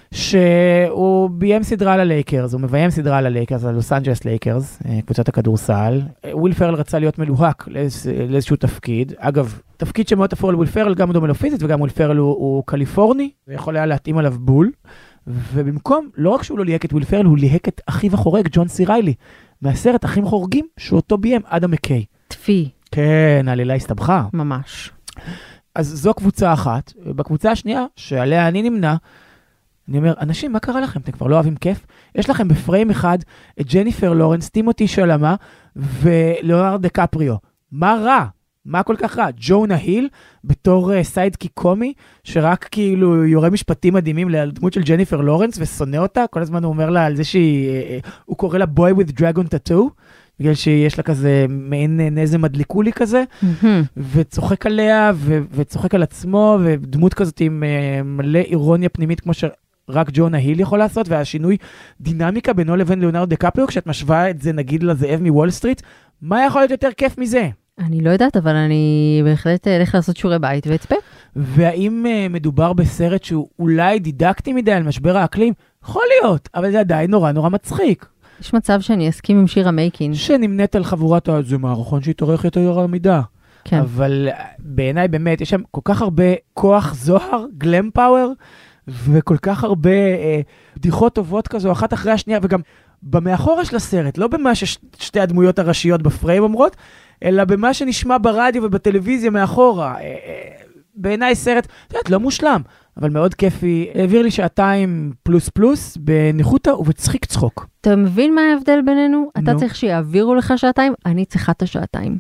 שהוא ביים סדרה על הלייקרס, הוא מביים סדרה על הלייקרס, על לוס אנג'לס לייקרס, קבוצת הכדורסל. וויל פרל רצה להיות מלוהק לאיזשהו תפקיד. אגב, תפקיד שמאוד תפור על וויל פרל, גם דומה לו פיזית, וגם וויל פרל הוא, הוא קליפורני, ויכול היה להתאים עליו בול. ובמקום, לא רק שהוא לא ליהק את וויל פרל, הוא ליהק את אחיו החורג, ג'ון סי ריילי, מהסרט אחים חורגים, שאותו ביים אדם מקיי. תפי. כן, העלילה הסתבכה. ממש. אז זו קבוצה אחת. בקבוצה השנייה, שעליה אני נמנע, אני אומר, אנשים, מה קרה לכם? אתם כבר לא אוהבים כיף? יש לכם בפריים אחד את ג'ניפר לורנס, טימותי שלמה ולאונרדו דיקפריו. מה רע? מה כל כך רע? ג'ונה היל, בתור uh, סיידקיק קומי, שרק כאילו יורה משפטים מדהימים לדמות של ג'ניפר לורנס ושונא אותה. כל הזמן הוא אומר לה על זה שהיא, uh, הוא קורא לה boy with dragon tattoo, בגלל שיש לה כזה מעין נזם מדליקולי כזה, mm-hmm. וצוחק עליה ו- וצוחק על עצמו, ודמות כזאת עם uh, מלא אירוניה פנימית כמו ש... רק ג'ונה היל יכול לעשות, והשינוי דינמיקה בינו לבין ליאונרדו דיקפריו, כשאת משווה את זה נגיד לזאב מוול סטריט, מה יכול להיות יותר כיף מזה? אני לא יודעת, אבל אני בהחלט אלך לעשות שיעורי בית ואצפה. והאם uh, מדובר בסרט שהוא אולי דידקטי מדי על משבר האקלים? יכול להיות, אבל זה עדיין נורא נורא מצחיק. יש מצב שאני אסכים עם שיר המייקין. שנמנית על חבורת זה מערכון שהתארך יותר על המידה. כן. אבל בעיניי באמת, יש שם כל כך הרבה כוח זוהר, גלם פאוור, וכל כך הרבה אה, בדיחות טובות כזו, אחת אחרי השנייה, וגם במאחורה של הסרט, לא במה ששתי הדמויות הראשיות בפריים אומרות, אלא במה שנשמע ברדיו ובטלוויזיה מאחורה. אה, אה, בעיניי סרט, את יודעת, לא מושלם, אבל מאוד כיפי. העביר לי שעתיים פלוס פלוס בניחותא ובצחיק צחוק. אתה מבין מה ההבדל בינינו? אתה נו. צריך שיעבירו לך שעתיים, אני צריכה את השעתיים.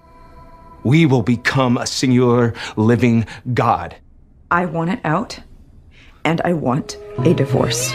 We will become a singular living God. I want it out, and I want a divorce.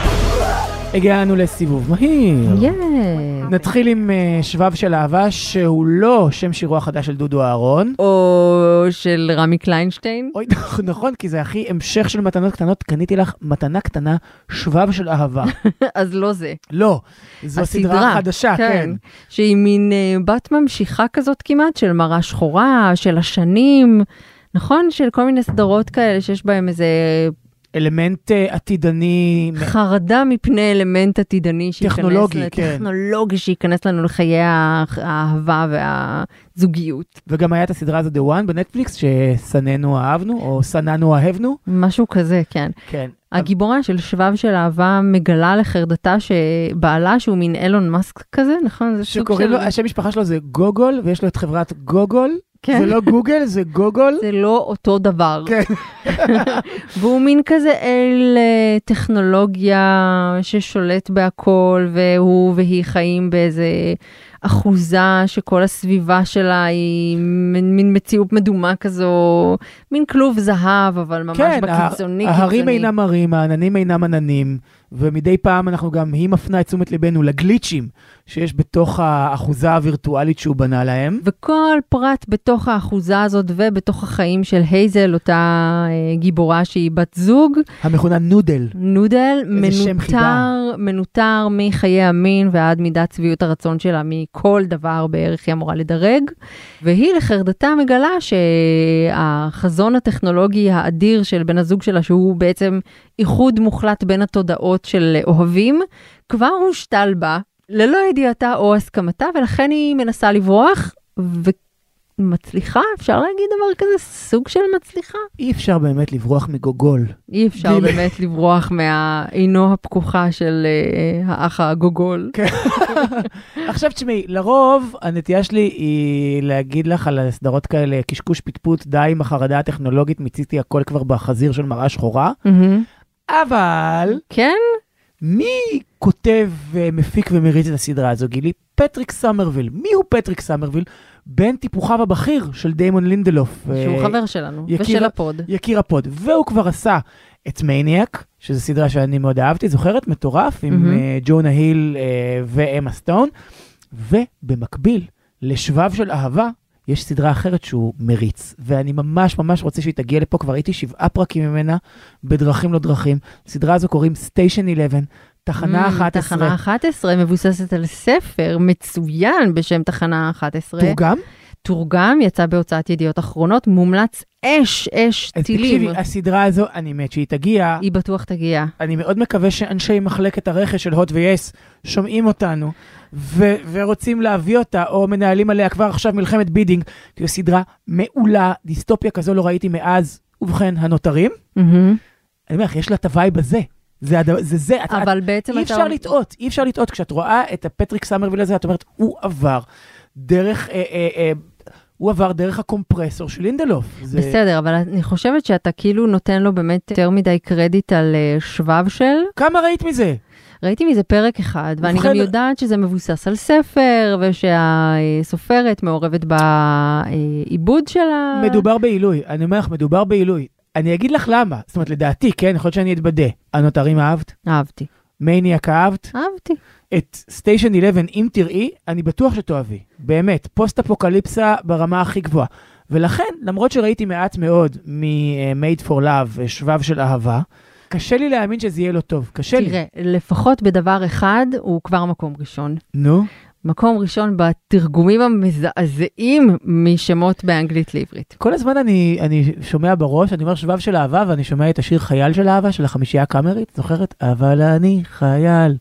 הגענו לסיבוב מהיר. Yeah. נתחיל עם uh, שבב של אהבה, שהוא לא שם שירו החדש של דודו אהרון. או של רמי קליינשטיין. אוי, נכון, כי זה הכי המשך של מתנות קטנות. קניתי לך מתנה קטנה, שבב של אהבה. אז לא זה. לא, זו סדרה חדשה, כן. שהיא מין uh, בת ממשיכה כזאת כמעט, של מראה שחורה, של השנים, נכון? של כל מיני סדרות כאלה שיש בהם איזה... אלמנט uh, עתידני. חרדה מפני אלמנט עתידני. טכנולוגי, כן. טכנולוגי שייכנס לנו לחיי האהבה והזוגיות. וגם היה את הסדרה הזו The One בנטפליקס, ששננו אהבנו, או שננו אהבנו. משהו כזה, כן. כן. הגיבורה של שבב של אהבה מגלה לחרדתה שבעלה שהוא מין אילון מאסק כזה, נכון? זה סוג של... שקוראים לו, השם משפחה שלו זה גוגול, ויש לו את חברת גוגול. כן. זה לא גוגל, זה גוגול. זה לא אותו דבר. כן. והוא מין כזה אל טכנולוגיה ששולט בהכל, והוא והיא חיים באיזה אחוזה שכל הסביבה שלה היא מין מציאות מדומה כזו, מין כלוב זהב, אבל ממש כן, בקיצוני. ההרים אינם הרים, העננים אינם עננים, ומדי פעם אנחנו גם, היא מפנה את תשומת ליבנו לגליצ'ים שיש בתוך האחוזה הווירטואלית שהוא בנה להם. וכל פרט בתוך האחוזה הזאת ובתוך החיים של הייזל, אותה אה, גיבורה שהיא בת זוג. המכונה נודל. נודל, איזה שם חידה. מנותר, מנותר מחיי המין ועד מידת צביעות הרצון שלה מכל דבר בערך היא אמורה לדרג. והיא לחרדתה מגלה שהחזון הטכנולוגי האדיר של בן הזוג שלה, שהוא בעצם איחוד מוחלט בין התודעות של אוהבים, כבר הושתל בה, ללא ידיעתה או הסכמתה, ולכן היא מנסה לברוח, ומצליחה, אפשר להגיד דבר כזה, סוג של מצליחה? אי אפשר באמת לברוח מגוגול. אי אפשר באמת לברוח מהעינו הפקוחה של uh, האח הגוגול. עכשיו תשמעי, לרוב הנטייה שלי היא להגיד לך על הסדרות כאלה, קשקוש פטפוט, די עם החרדה הטכנולוגית, מיציתי הכל כבר בחזיר של מראה שחורה, אבל... כן? מי כותב ומפיק ומריץ את הסדרה הזו, גילי? פטריק סמרוויל. מי הוא פטריק סמרוויל? בן טיפוחיו הבכיר של דיימון לינדלוף. שהוא חבר שלנו, יקיר, ושל הפוד. יקיר הפוד. והוא כבר עשה את מניאק, שזו סדרה שאני מאוד אהבתי, זוכרת? מטורף, עם mm-hmm. ג'ונה היל uh, ואמה סטון. ובמקביל, לשבב של אהבה, יש סדרה אחרת שהוא מריץ, ואני ממש ממש רוצה שהיא תגיע לפה, כבר הייתי שבעה פרקים ממנה, בדרכים לא דרכים. סדרה הזו קוראים סטיישן אחת עשרה, תחנה אחת עשרה. תחנה אחת עשרה מבוססת על ספר מצוין בשם תחנה אחת עשרה. תורגם? תורגם, יצא בהוצאת ידיעות אחרונות, מומלץ אש, אש, טילים. תקשיבי, הסדרה הזו, אני מת שהיא תגיע. היא בטוח תגיע. אני מאוד מקווה שאנשי מחלקת הרכש של הוט ויס שומעים אותנו, ו- ורוצים להביא אותה, או מנהלים עליה כבר עכשיו מלחמת בידינג, תהיה סדרה מעולה, דיסטופיה כזו לא ראיתי מאז, ובכן, הנותרים. Mm-hmm. אני אומר, יש לה את הווייב הזה. זה זה, זה, זה. אבל את, בעצם אי אתה... אפשר לטעות, אי אפשר לטעות. כשאת רואה את הפטריק סמרוויל הזה, את אומרת, הוא עבר דרך... אה, אה, אה, הוא עבר דרך הקומפרסור של לינדלוף. זה... בסדר, אבל אני חושבת שאתה כאילו נותן לו באמת יותר מדי קרדיט על uh, שבב של... כמה ראית מזה? ראיתי מזה פרק אחד, ואני ובכן... גם יודעת שזה מבוסס על ספר, ושהסופרת מעורבת בעיבוד שלה. מדובר בעילוי, אני אומר לך, מדובר בעילוי. אני אגיד לך למה, זאת אומרת, לדעתי, כן, יכול להיות שאני אתבדה. הנותרים אהבת? אהבתי. מניאק אהבת? אהבתי. את סטיישן אחת עשרה, אם תראי, אני בטוח שתאהבי. באמת, פוסט-אפוקליפסה ברמה הכי גבוהה. ולכן, למרות שראיתי מעט מאוד מ-Made for Love, שבב של אהבה, קשה לי להאמין שזה יהיה לו טוב. קשה לי. תראה, לפחות בדבר אחד, הוא כבר מקום ראשון. נו? מקום ראשון בתרגומים המזעזעים משמות באנגלית לעברית. כל הזמן אני, אני שומע בראש, אני אומר שבב של אהבה, ואני שומע את השיר חייל של אהבה, של החמישייה הקאמרית, זוכרת? אבל אני חייל,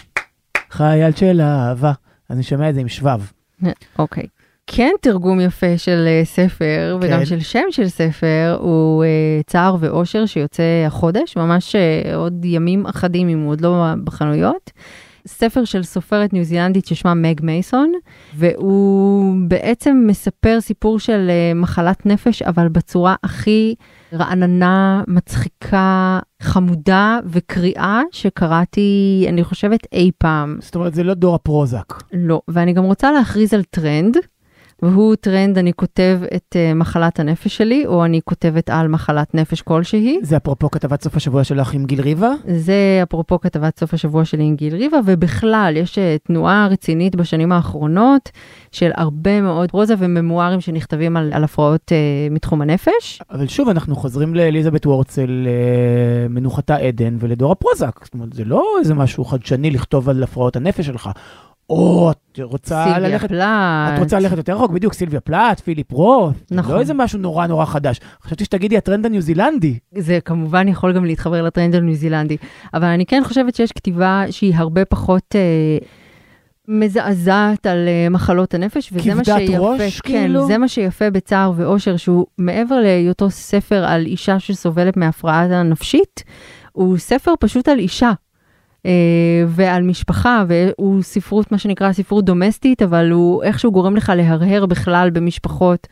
חייל של אהבה. אני שומע את זה עם שבב. אוקיי. כן, תרגום יפה של ספר, וגם כן. של שם של ספר, הוא uh, צער ואושר שיוצא החודש, ממש uh, עוד ימים אחדים אם הוא עוד לא בחנויות. ספר של סופרת ניו זילנדית ששמה מג מייסון, והוא בעצם מספר סיפור של מחלת נפש, אבל בצורה הכי רעננה, מצחיקה, חמודה וקריאה שקראתי, אני חושבת, אי פעם. זאת אומרת, זה לא דור הפרוזק. לא, ואני גם רוצה להכריז על טרנד, והוא טרנד, אני כותב את uh, מחלת הנפש שלי, או אני כותבת על מחלת נפש כלשהי. זה אפרופו כתבת סוף השבוע שלך עם גיל ריבה? זה אפרופו כתבת סוף השבוע שלי עם גיל ריבה, ובכלל יש uh, תנועה רצינית בשנים האחרונות, של הרבה מאוד פרוזה וממוארים שנכתבים על, על הפרעות uh, מתחום הנפש. אבל שוב, אנחנו חוזרים לאליזבת וורצל, uh, מנוחתה עדן, ולדור הפרוזק. זאת אומרת, זה לא איזה משהו חדשני לכתוב על הפרעות הנפש שלך. או את רוצה ללכת, פלט. את רוצה ללכת יותר רחוק, בדיוק, סילביה פלט, פיליפ רוט, נכון. לא איזה משהו נורא נורא חדש. חשבתי שתגידי הטרנד הניו זילנדי. זה כמובן יכול גם להתחבר לטרנד הניו זילנדי, אבל אני כן חושבת שיש כתיבה שהיא הרבה פחות אה, מזעזעת על אה, מחלות הנפש, וזה מה שיפה, ראש, כן, כאילו? זה מה שיפה בצער ואושר, שהוא מעבר להיותו ספר על אישה שסובלת מהפרעה הנפשית, הוא ספר פשוט על אישה. ועל משפחה, והוא ספרות, מה שנקרא ספרות דומסטית, אבל הוא איכשהו גורם לך להרהר בכלל במשפחות,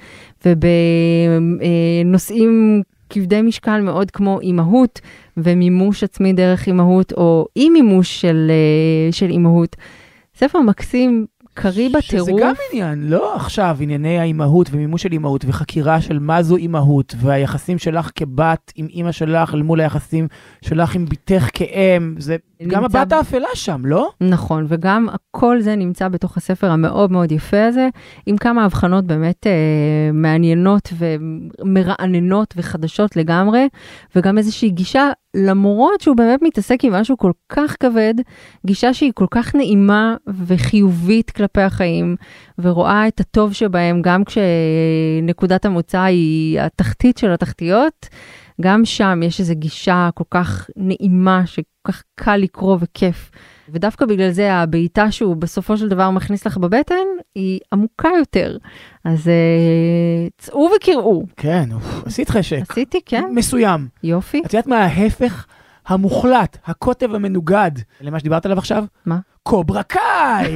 ובנושאים כבדי משקל מאוד כמו אימהות, ומימוש עצמי דרך אימהות, או אי מימוש של, של אימהות. ספר מקסים, קרי בטירוף. שזה גם עניין, לא עכשיו ענייני האימהות ומימוש של אימהות וחקירה של מה זו אימהות והיחסים שלך כבת עם אימא שלך אל מול היחסים שלך עם ביתך כאם, זה גם הבת האפלה שם, לא? נכון, וגם כל זה נמצא בתוך הספר המאוד מאוד יפה הזה, עם כמה הבחנות באמת אה, מעניינות ומרעננות וחדשות לגמרי, וגם איזושהי גישה, למרות שהוא באמת מתעסק עם משהו כל כך כבד, גישה שהיא כל כך נעימה וחיובית כלפי החיים, ורואה את הטוב שבהם, גם כשנקודת המוצא היא התחתית של התחתיות, גם שם יש איזו גישה כל כך נעימה, שכל כך קל לקרוא וכיף. ודווקא בגלל זה הבעיטה שהוא בסופו של דבר מכניס לך בבטן, היא עמוקה יותר. אז uh, צאו וקראו. כן, עשית חשק. עשיתי, כן. מסוים. יופי. את יודעת מה ההפך המוחלט, הקוטב המנוגד, למה שדיברת עליו עכשיו? מה? קוברה קאי!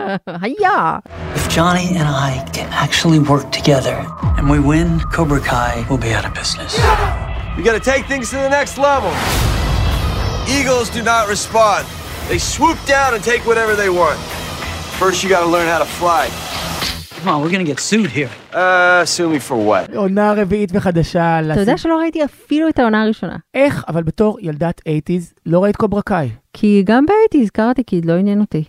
היה! If Johnny and I can actually work together and we win, Cobra Kai will be out of business. We gotta take things to the next level. Eagles do not respond. They swoop down and take whatever they want. First you gotta learn how to fly. Come on, we're gonna get sued here. Uh, sue me for what? עונה רביעית וחדשה. אתה יודע שלא ראיתי אפילו את העונה הראשונה. איך? אבל בתור ילדת שמונים לא ראית קוברה קאי. כי גם ב-שמונים קראתי, כי לא עניין אותי.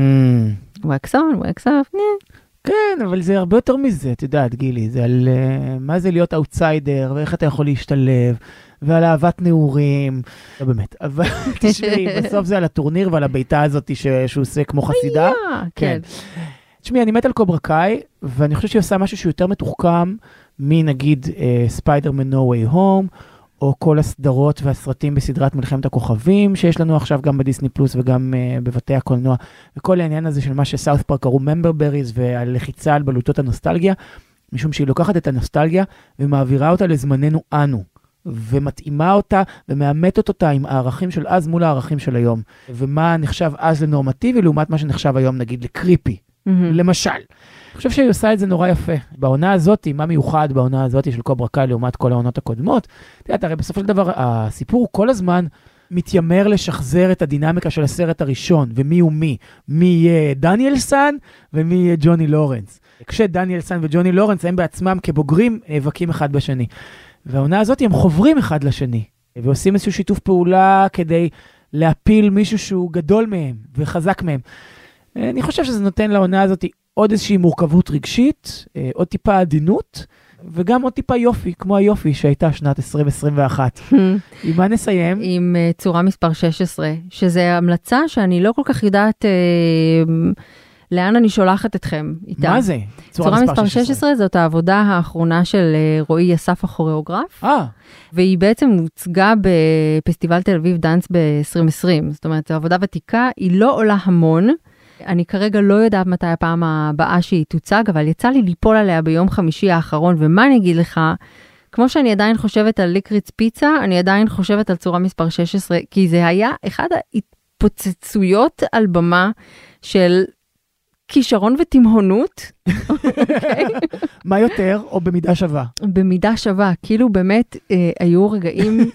wax on, wax off, נה. כן, אבל זה הרבה יותר מזה, את יודעת, גילי, זה על uh, מה זה להיות אאוטסיידר, ואיך אתה יכול להשתלב, ועל אהבת נעורים, לא באמת, אבל תשמעי, בסוף זה על הטורניר ועל הביתה הזאת ש... שהוא עושה כמו חסידה. כן. תשמעי, אני מת על קוברה קאי, ואני חושב שהיא עושה משהו שהוא יותר מתוחכם, מנגיד ספיידרמן נו ווי הום, או כל הסדרות והסרטים בסדרת מלחמת הכוכבים, שיש לנו עכשיו גם בדיסני פלוס וגם uh, בבתי הקולנוע, וכל העניין הזה של מה שסאות' פארק קראו ממברבריז, והלחיצה על בלוטות הנוסטלגיה, משום שהיא לוקחת את הנוסטלגיה, ומעבירה אותה לזמננו אנו, ומתאימה אותה, ומאמתת אותה עם הערכים של אז מול הערכים של היום, ומה נחשב אז לנורמטיבי, לעומת מה שנחשב היום, נגיד, לקריפי, mm-hmm. למשל. אני חושב שהיא עושה את זה נורא יפה. בעונה הזאת, מה מיוחד בעונה הזאת של קוברה קאי לעומת כל העונות הקודמות? אתה יודע, הרי בסופו של דבר, הסיפור כל הזמן מתיימר לשחזר את הדינמיקה של הסרט הראשון, ומי הוא מי. מי יהיה דניאל סן, ומי יהיה ג'וני לורנס. כשדניאל סן וג'וני לורנס הם בעצמם כבוגרים נאבקים אחד בשני. והעונה הזאת הם חוברים אחד לשני, ועושים איזשהו שיתוף פעולה כדי להפיל מישהו שהוא גדול מהם וחזק מהם. אני חושב שזה נותן לעונה הזאת עוד איזושהי מורכבות רגשית, עוד טיפה עדינות, וגם עוד טיפה יופי, כמו היופי שהייתה שנת עשרים עשרים ואחת. עם מה נסיים? עם uh, צורה מספר שש עשרה, שזה המלצה שאני לא כל כך יודעת uh, לאן אני שולחת אתכם איתה. מה זה? צורה, צורה מספר שש עשרה זאת העבודה האחרונה של uh, רועי אסף הכוריאוגרף, אה. והיא בעצם הוצגה בפסטיבל תל אביב דאנס ב-עשרים עשרים, זאת אומרת, העבודה ותיקה, היא לא עולה המון, אני כרגע לא יודעת מתי הפעם הבאה שהיא תוצג, אבל יצא לי ליפול עליה ביום חמישי האחרון, ומה אני אגיד לך, כמו שאני עדיין חושבת על ליקריץ פיצה, אני עדיין חושבת על צורה מספר שש עשרה, כי זה היה אחד התפוצצויות על במה של כישרון ותמהונות. מה יותר או במידה שווה? במידה שווה, כאילו באמת אה, היו רגעים,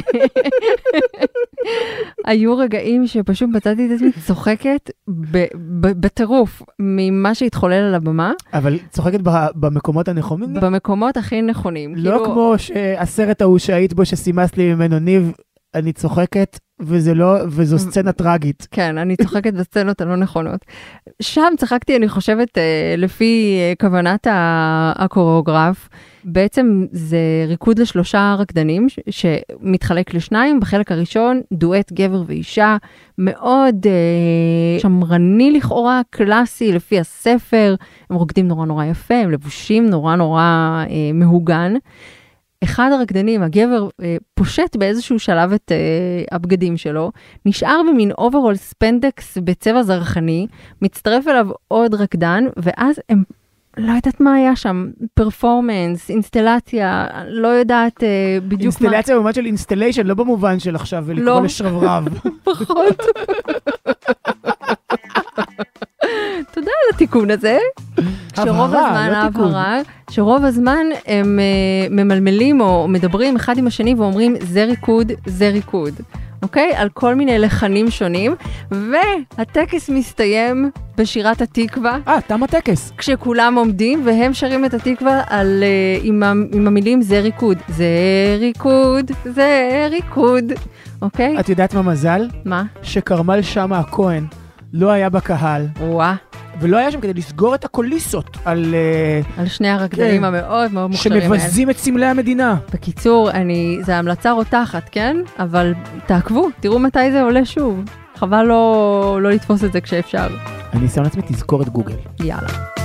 היו רגעים שפשוט מצאתי את עצמי צוחקת ב- ב- בטירוף ממה שהתחולל על הבמה. אבל צוחקת ב- במקומות הנכונים? במקומות הכי נכונים. לא כאילו... כמו שהסרט ההוא שהיית בו שסימס לי ממנו ניב, אני צוחקת, וזה לא, וזו סצנה טרגית. כן, אני צוחקת בסצנות הלא נכונות. שם צחקתי, אני חושבת, לפי כוונת הקוריאוגרף, בעצם זה ריקוד לשלושה רקדנים, שמתחלק לשניים, בחלק הראשון, דואט גבר ואישה, מאוד שמרני לכאורה, קלאסי, לפי הספר, הם רוקדים נורא נורא יפה, הם לבושים נורא נורא מהוגן, אחד הרקדנים, הגבר, פושט באיזשהו שלב את הבגדים שלו, נשאר במין אוברול ספנדקס בצבע זרחני, מצטרף אליו עוד רקדן, ואז הם, לא יודעת מה היה שם, פרפורמנס, אינסטלציה, לא יודעת בדיוק מה. אינסטלציה במובן של אינסטליישן, לא במובן של עכשיו לקרוא לשרברב. פחות. תודה על התיקון הזה. שרוב הזמן ההבהרה, שרוב הזמן הם ממלמלים או מדברים אחד עם השני ואומרים זה ריקוד, זה ריקוד. אוקיי? על כל מיני לחנים שונים, והטקס מסתיים בשירת התקווה. אה, תם הטקס. כשכולם עומדים והם שרים את התקווה על, uh, עם, עם המילים זה ריקוד, זה ריקוד, זה ריקוד. אוקיי? את יודעת מה מזל? מה? שקרמל שמה הכהן לא היה בקהל. וואה. ולא היה שם כדי לסגור את הקוליסות על... על שני הרקדנים המאוד מאוד מוכשרים. שמבזים את סמלי המדינה. בקיצור, אני, זה המלצה רותחת, כן? אבל תעקבו, תראו מתי זה עולה שוב. חבל לא, לא לתפוס את זה כשאפשר. אני שם לעצמי תזכור את גוגל. יאללה.